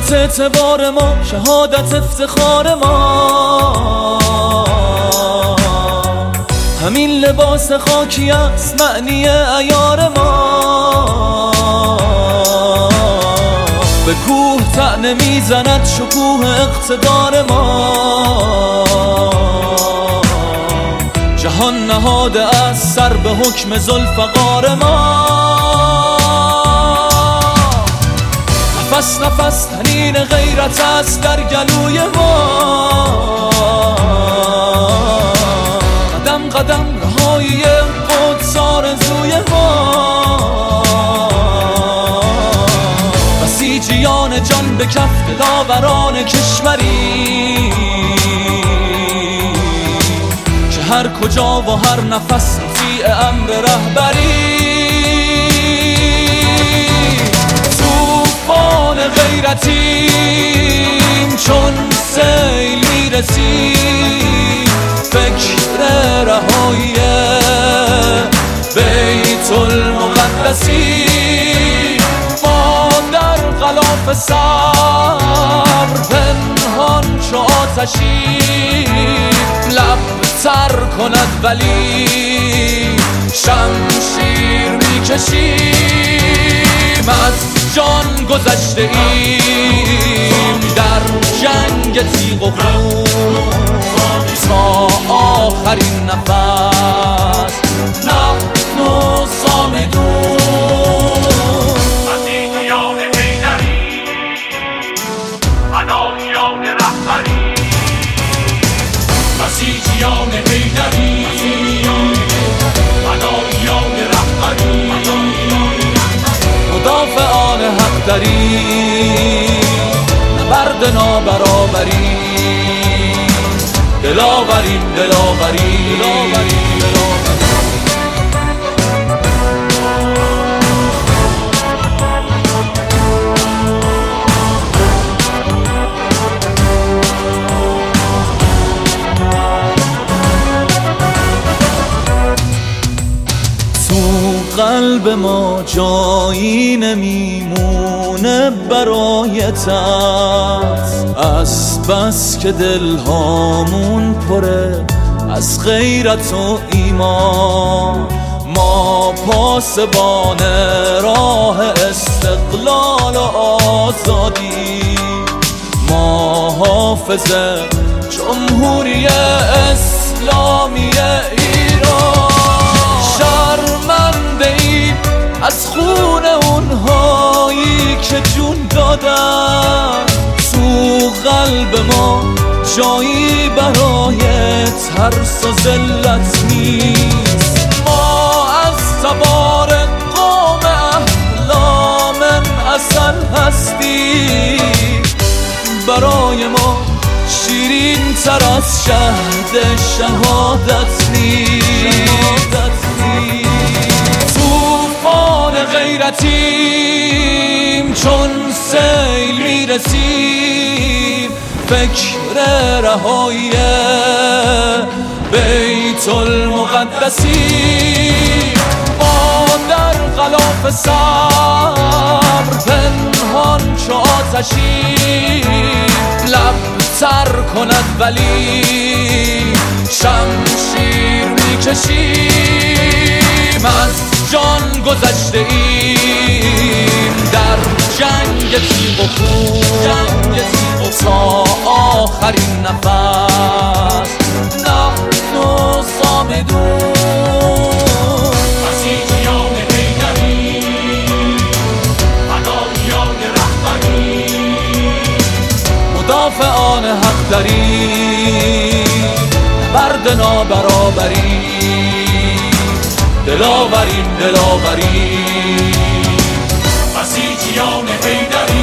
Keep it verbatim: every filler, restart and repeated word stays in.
غیرت اعتبار ما، شهادت افتخار ما. همین لباس خاکی است معنی عیار ما. به کوه طعنه میزند شکوه اقتدار ما. جهان نهاده است سر به حکم ذوالفقار ما. نفس نفس تنین غیرت است در گلوی ما. قدم قدم رهایی قدس آرزوی ما. بسیجیان جان به کف دلاوران کشوری که هر کجا و هر نفس مطیع امر رهبری. طوفان غیرتیم چون سیل میرسیم، فکر رهایی بیت المقدسی. ما در غلاف صبر پنهان چو آتشی، لب تر کند ولی شمشیر میکشیم. از جان گذشته ایم در جنگ تیغ و خون تا آخرین نفس نحن صامدون. بسیجیان حیدری، فداییان رهبری. بسیجیان حیدری، فداییان رهبری. مدافعان حق داری، نبرد نابرابری. دلاوریم دلاوریم دلاوریم دلاوریم. تو قلب ما جایی نمیمونه برای ترس، از بس که دلهامون پره از غیرت و ایمان. ما پاسبان راه استقلال و آزادی، ما حافظ جمهوری اسلامی ایران. شرمنده ایم از خون اونهایی که جون دادن. تو قلب ما جایی برای ترس و ذلت نیست. ما از تبار قوم احلام اصل هستیم. برای ما شیرین تر از شهد شهادت نیست. طوفان غیرتیم چون سیل میرسیم، فکر رهایی بیت المقدسی. ما در غلاف صبر پنهان چو آتشی، لب تر کند ولی شمشیر میکشیم. از جان گذشته ایم در جنگ تیغ و خون تا آخرین نفس نحن صامدون. بسیجیان حیدری، فداییان رهبری. مدافعان حق داری، نبرد نابرابری. دلاوریم دلاوریم. بسیجیان حیدری.